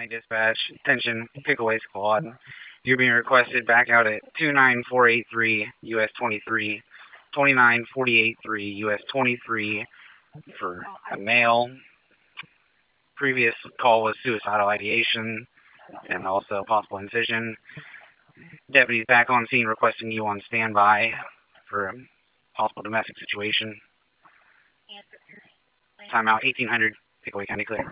County Dispatch, attention, Pickaway Squad. You're being requested back out at 29483 US 23, 29483 US 23 for a male. Previous call was suicidal ideation and also possible incision. Deputies back on scene requesting you on standby for a possible domestic situation. Timeout 1800, Pickaway County clear.